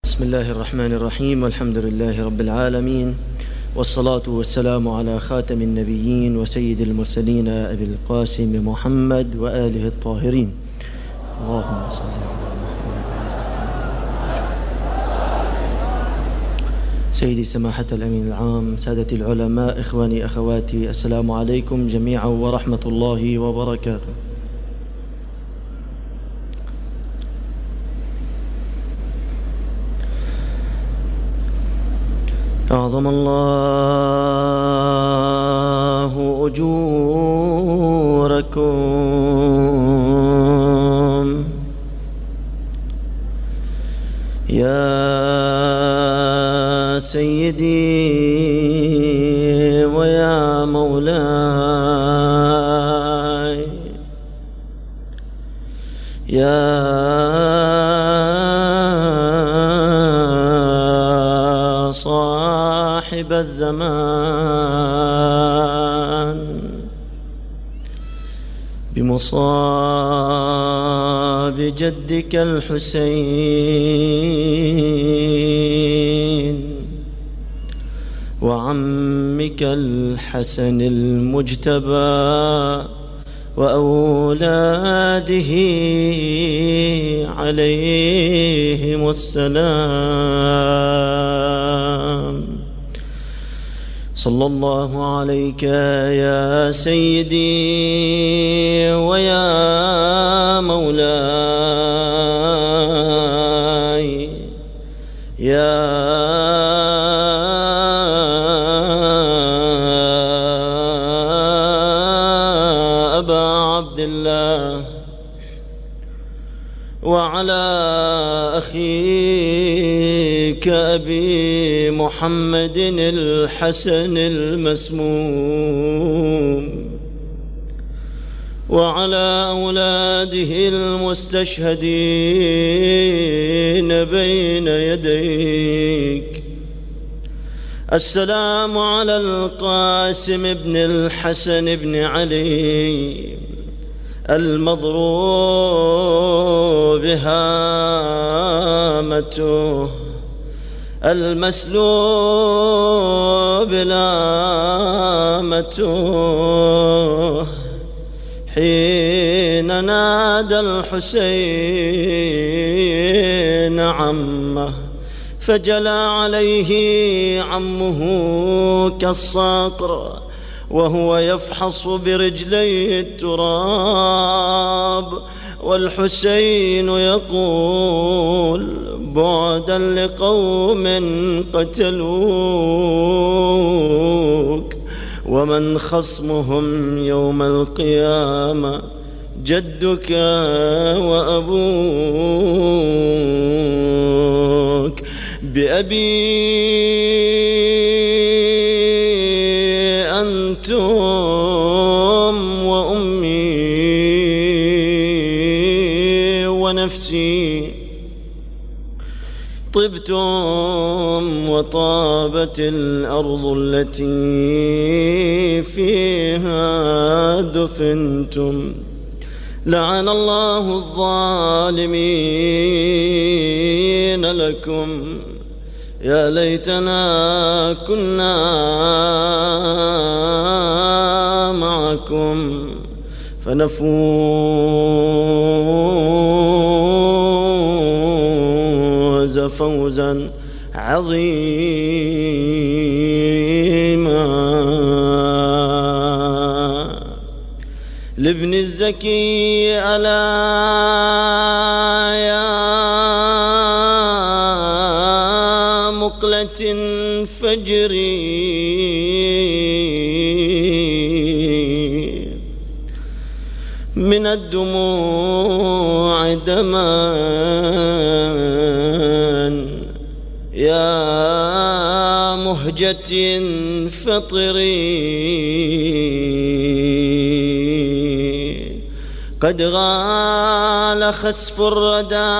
بسم الله الرحمن الرحيم، والحمد لله رب العالمين، والصلاة والسلام على خاتم النبيين وسيد المرسلين أبي القاسم محمد وآله الطاهرين. اللهم صل على محمد. سيدي سماحة الأمين العام، سادتي العلماء، إخواني أخواتي، السلام عليكم جميعا ورحمة الله وبركاته. أعظم الله أجوركم يا سيدي ويا مولاي، يا صاحب الزمان، بمصاب جدك الحسين وعمك الحسن المجتبى وأولاده عليهم السلام. صلى الله عليك يا سيدي ويا مولاي، يا أبا عبد الله، وعلى أخيك أبي محمد الحسن المسموم، وعلى أولاده المستشهدين بين يديك. السلام على القاسم بن الحسن بن علي المضروب هامته، المسلوب لامته، حين نادى الحسين عمه فجلى عليه عمه كالصقر وهو يفحص برجليه التراب، والحسين يقول: بعدا لقوم قتلوك، ومن خصمهم يوم القيامة جدك وأبوك. بأبي أنتم وأمي ونفسي، طبتم وطابت الأرض التي فيها دفنتم. لعن الله الظالمين لكم. يا ليتنا كنا معكم فنفوز فوزا عظيما. لابن الزكي ألا يا مقلة فجري، من الدموع دما، يا مهجة فطري، قد غال خسف الردى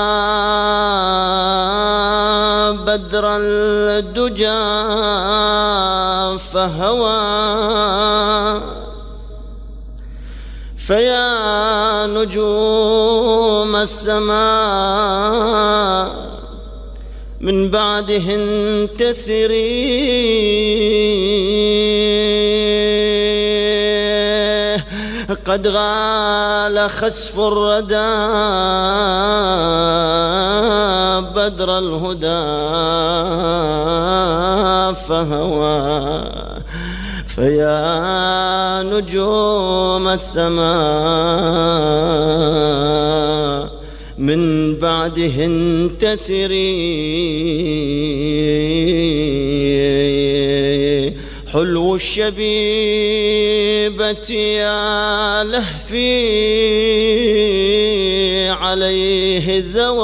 بدر الدجى فهوى، فيا نجوم السماء من بعدهن تسري قد غال خسف الردى بدر الهدى فهوى فيا نجوم السماء من بعدهن تثري حلو الشبيبة يا لهفي عليه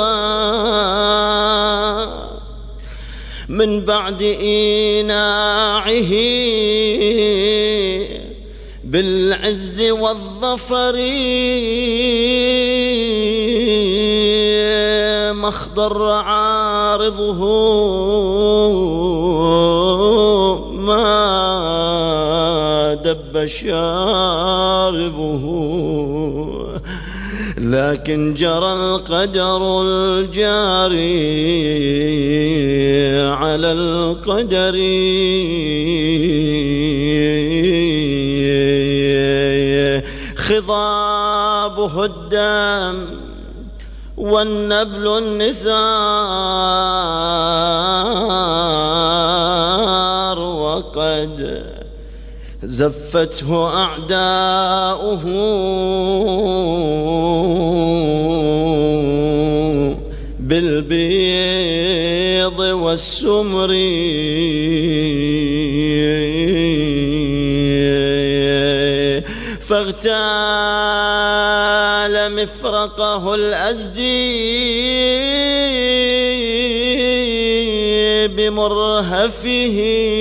الذوى من بعد إيناعه بالعز والظفر ما اخضر عارضه ما دب شاربه لكن جرى القدر الجاري على القدر خضابه الدم والنبل النثار وقد زفته أعداؤه بالبيض والسمر فاغتال مفرقه الأزدي بمرهفه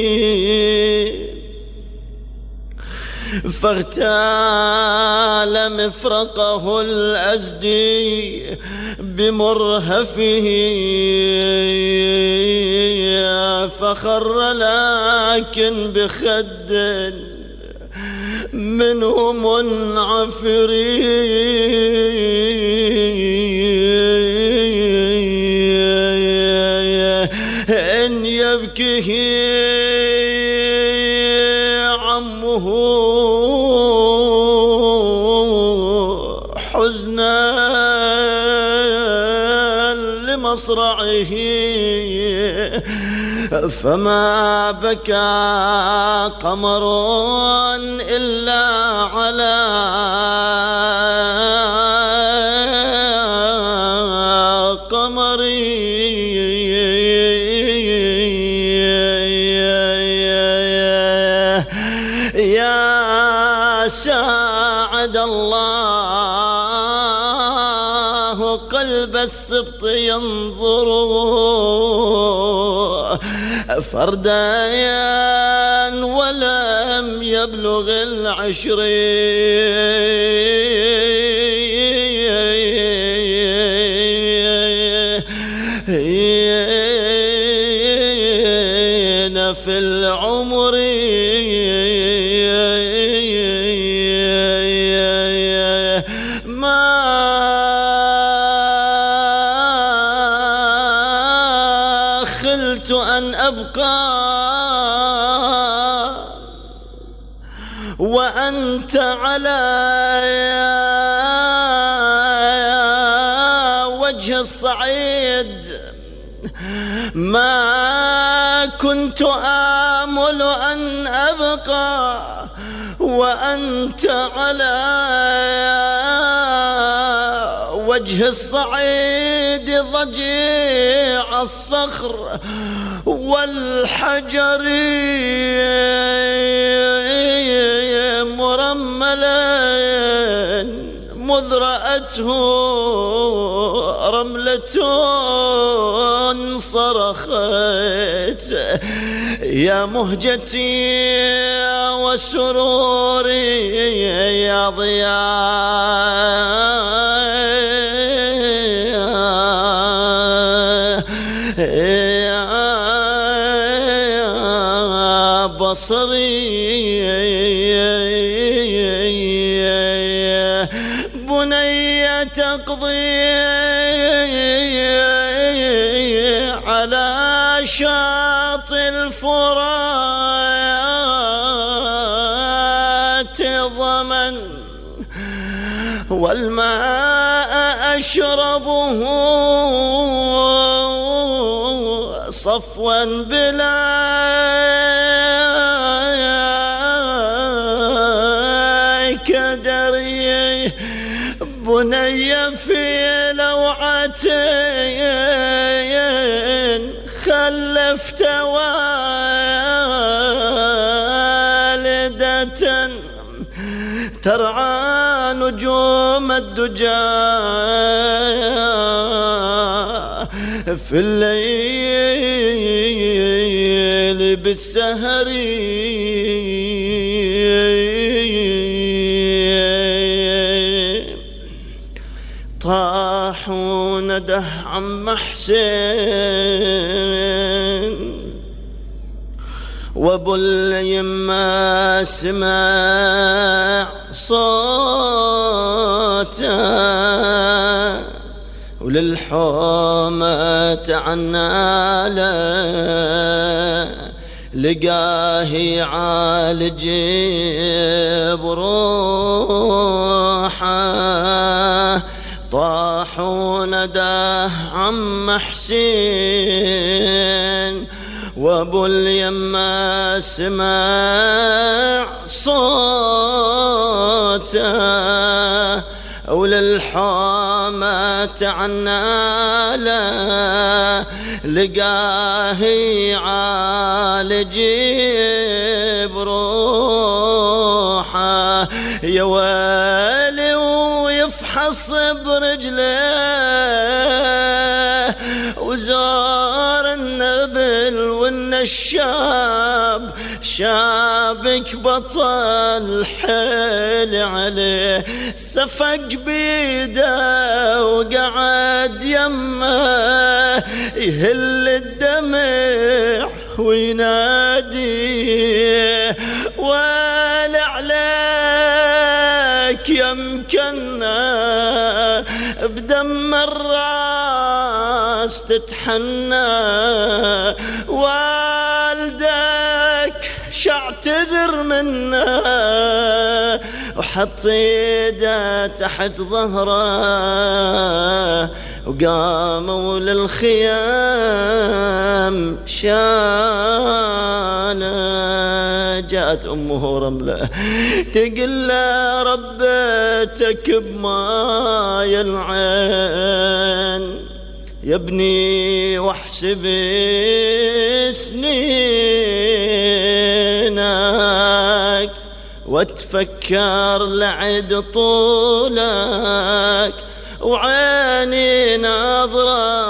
فاغتال مفرقه الأزدي بمرهفه فخر لكن بخد منه منعفر إن يبكيه عمه حزنا لمصرعه فما بكى قمر إلا على قمر يا ساعد الله قلب السبط ينظر فرديا ولم يبلغ العشرين في العمر ما خلت أن أبقى وأنت على وجه الصعيد ما كنت آمل أن أبقى وأنت على وجه الصعيد ضجيع الصخر والحجر مرملا مذ رأته رملة صرخت يا مهجتي وسروري يا ضياء يا بصري بني تقضي على شاطئ الفرات ضمن والماء أشربه صفوا بلا كدري بني في لوعتين خلفت والدة ترعى نجوم الدجى في الليل بالسهر طاحون ده عم حسين وابو اليما سمع صوته وللحومة تعناله لقاه يعالج بروحه طاحون ده عم حسين وابو اليما سمع صوته وللحومة تعناله لقاه يعالج بروحه يا ويلي ويفحص برجله وزار النبل والنشاب شابك بطل حيل عليه سفق بيده وقعد يمه يهل الدمع وينادي ولا عليك يمكننا بدم الراس تتحنى والدك شاعتذر منه وحط ايده تحت ظهره وقاموا للخيام شانا جاءت أمه رملة تقل له ربتك بماي العين يا ابني واحسب سنينك وتفكر لعد طولك وعيني ناظرة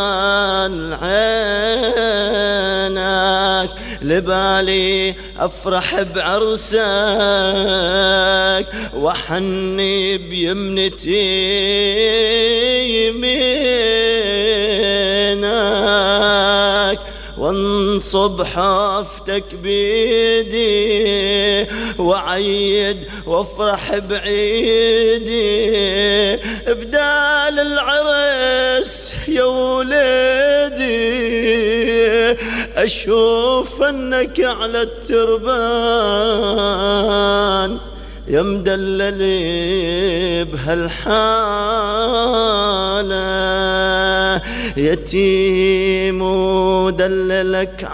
لعينك لبالي أفرح بعرسك وحني بيمنتي يمينك وانصب حافتك بيدي وعيد وافرح بعيدي بدال العرس يا وليدي أشوف أنك على التربان يا مدللي بهالحالة يتيم ودللك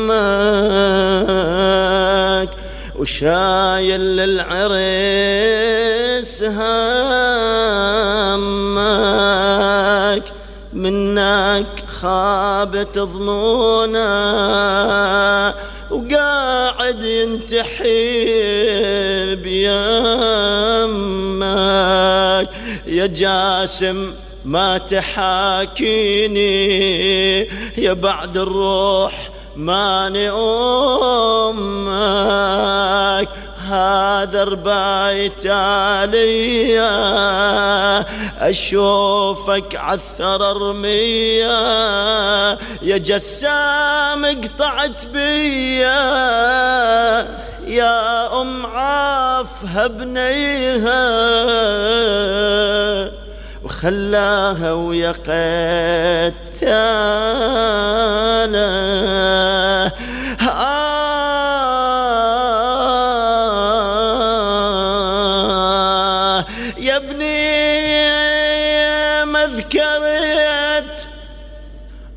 عمك وشايل للعريس همك منك خابت ظنونا وقاعد ينتحي بيمك يا جاسم ما تحاكيني يا بعد الروح ماني أمك هذا ربايت علي أشوفك عثر رمية يا جسام قطعت بيا يا أم عافها بنيها وخلاها ويا قتالة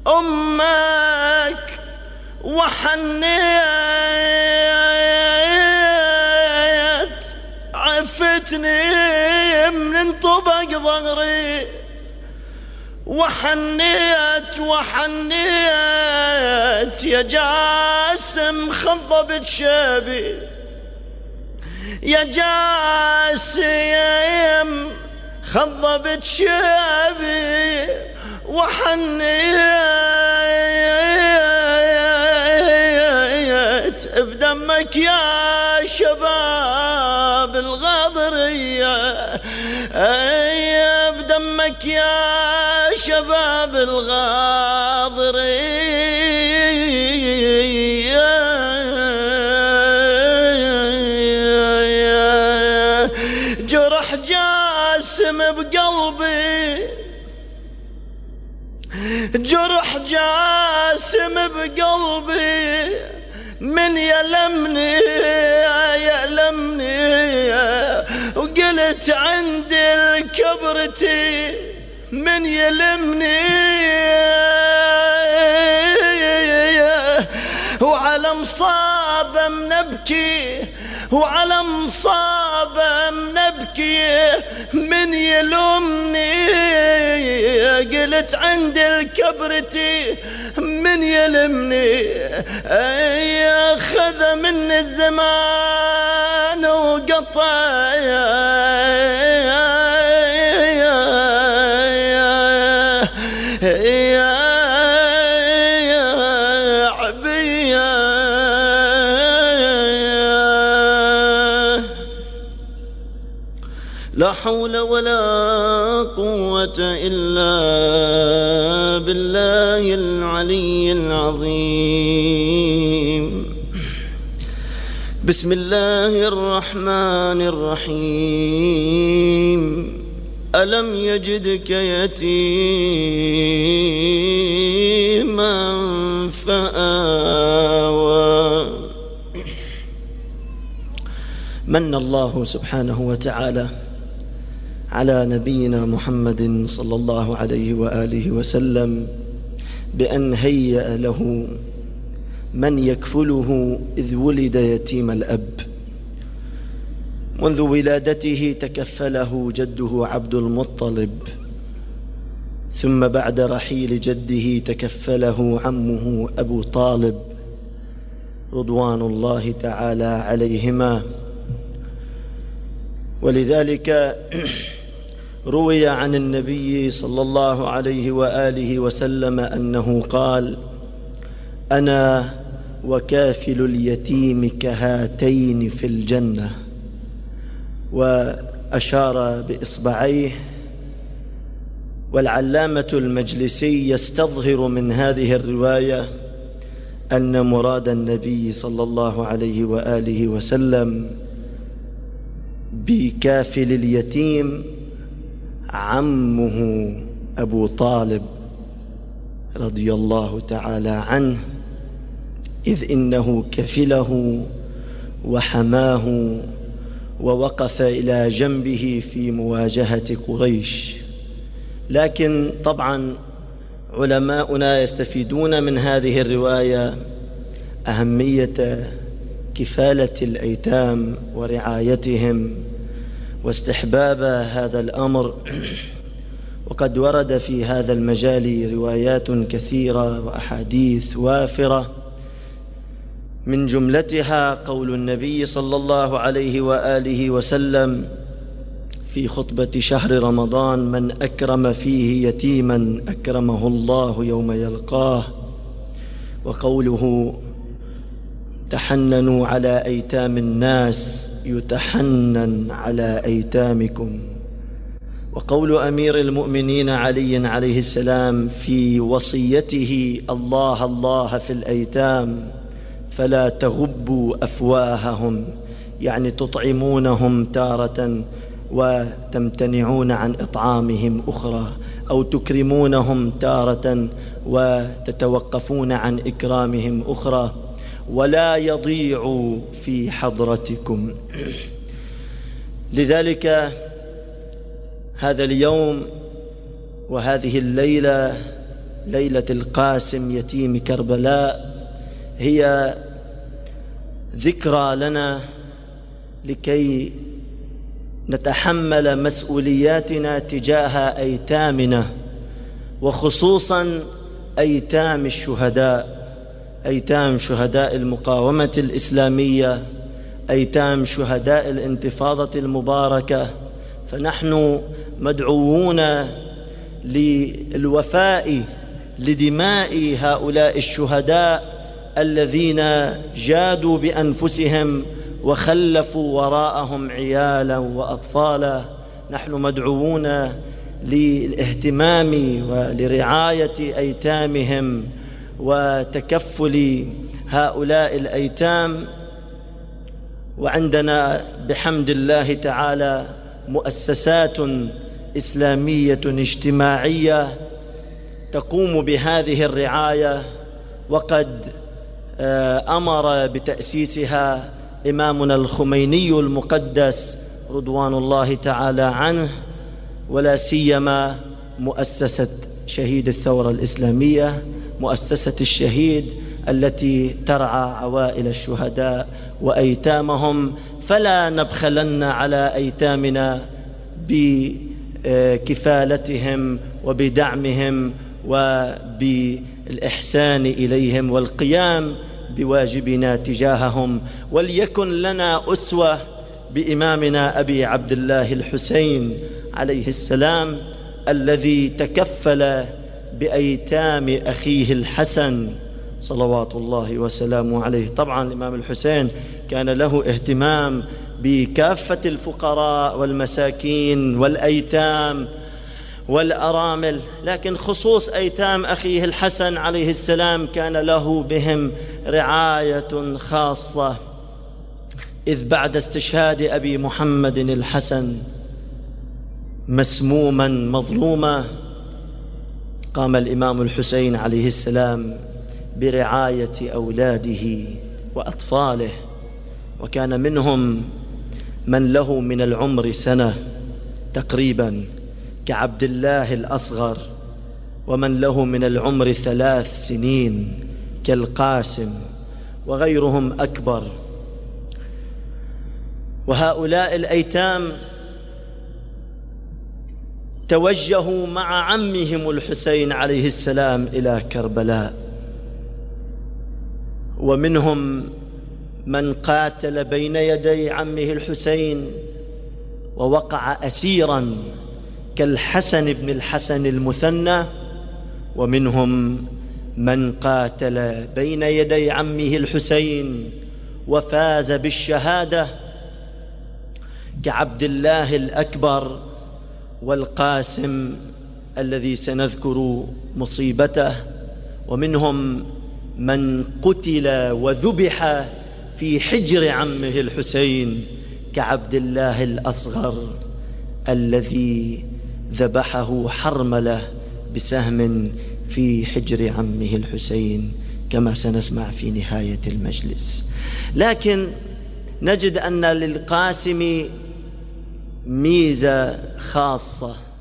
أمك وحنيت عفتني من طبق ظهري، وحنيت يا جاسم خضبت شابي، يا جاسم خضبت شابي، وحنيت بدمك يا شباب الغاضرية، بدمك يا شباب الغاضرية. جرح جاسم بقلبي، جرح جاسم بقلبي، من يلمني وقلت عند الكبرتي من يلمني، وعلى مصابه منبكي، وعلى مصابه منبكي من يلومني، قلت عند الكبرتي من يلمني، خذ من الزمان وقطع لا حول ولا قوة إلا بالله العلي العظيم. بسم الله الرحمن الرحيم. ألم يجدك يتيما فآوى. من الله سبحانه وتعالى على نبينا محمد صلى الله عليه وآله وسلم بأن هيأ له من يكفله إذ ولد يتيم الأب. منذ ولادته تكفله جده عبد المطلب، ثم بعد رحيل جده تكفله عمه أبو طالب رضوان الله تعالى عليهما. ولذلك روي عن النبي صلى الله عليه وآله وسلم أنه قال: أنا وكافل اليتيم كهاتين في الجنة، وأشار بإصبعيه. والعلامة المجلسي يستظهر من هذه الرواية أن مراد النبي صلى الله عليه وآله وسلم بكافل اليتيم عمه أبو طالب رضي الله تعالى عنه، إذ إنه كفله وحماه ووقف إلى جنبه في مواجهة قريش. لكن طبعا علماؤنا يستفيدون من هذه الرواية أهمية كفالة الأيتام ورعايتهم واستحباب هذا الأمر. وقد ورد في هذا المجال روايات كثيرة وأحاديث وافرة، من جملتها قول النبي صلى الله عليه وآله وسلم في خطبة شهر رمضان: من أكرم فيه يتيما أكرمه الله يوم يلقاه. وقوله: تحننوا على أيتام الناس يتحنن على أيتامكم. وقول أمير المؤمنين علي عليه السلام في وصيته: الله الله في الأيتام فلا تغبوا أفواههم، يعني تطعمونهم تارة وتمتنعون عن إطعامهم أخرى، أو تكرمونهم تارة وتتوقفون عن إكرامهم أخرى، ولا يضيعوا في حضرتكم. لذلك هذا اليوم وهذه الليلة ليلة القاسم يتيم كربلاء هي ذكرى لنا لكي نتحمل مسؤولياتنا تجاه أيتامنا، وخصوصا أيتام الشهداء، أيتام شهداء المقاومة الإسلامية، أيتام شهداء الانتفاضة المباركة. فنحن مدعوون للوفاء لدماء هؤلاء الشهداء الذين جادوا بأنفسهم وخلفوا وراءهم عيالا وأطفالا. نحن مدعوون للاهتمام ولرعاية أيتامهم وتكفل هؤلاء الأيتام. وعندنا بحمد الله تعالى مؤسسات إسلامية اجتماعية تقوم بهذه الرعاية، وقد أمر بتأسيسها إمامنا الخميني المقدس رضوان الله تعالى عنه، ولا سيما مؤسسة شهيد الثورة الإسلامية، مؤسسة الشهيد التي ترعى عوائل الشهداء وأيتامهم. فلا نبخلن على أيتامنا بكفالتهم وبدعمهم وبالإحسان إليهم والقيام بواجبنا تجاههم. وليكن لنا أسوة بإمامنا أبي عبد الله الحسين عليه السلام الذي تكفل بأيتام أخيه الحسن صلوات الله وسلامه عليه. طبعا الإمام الحسين كان له اهتمام بكافة الفقراء والمساكين والأيتام والأرامل، لكن خصوص أيتام أخيه الحسن عليه السلام كان له بهم رعاية خاصة. إذ بعد استشهاد أبي محمد الحسن مسموما مظلوما، قام الإمام الحسين عليه السلام برعاية أولاده وأطفاله، وكان منهم من له من العمر سنة تقريبا كعبد الله الأصغر، ومن له من العمر 3 سنين كالقاسم، وغيرهم أكبر. وهؤلاء الأيتام توجهوا مع عمهم الحسين عليه السلام إلى كربلاء، ومنهم من قاتل بين يدي عمه الحسين ووقع أسيرا كالحسن بن الحسن المثنى، ومنهم من قاتل بين يدي عمه الحسين وفاز بالشهادة كعبد الله الأكبر والقاسم الذي سنذكر مصيبته، ومنهم من قتل وذبح في حجر عمه الحسين كعبد الله الأصغر الذي ذبحه حرملة بسهم في حجر عمه الحسين كما سنسمع في نهاية المجلس. لكن نجد أن للقاسم ميزة خاصة،